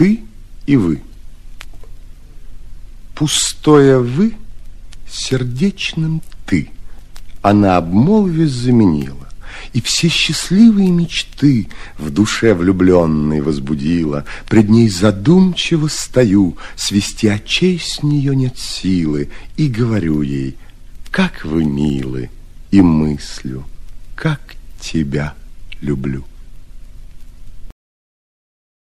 ты и вы. Пустое «вы» сердечным «ты» она обмолве заменила, и все счастливые мечты в душе влюбленной возбудила. Пред ней задумчиво стою, свести очей с нее нет силы, и говорю ей: как вы милы, и мыслю, как тебя люблю.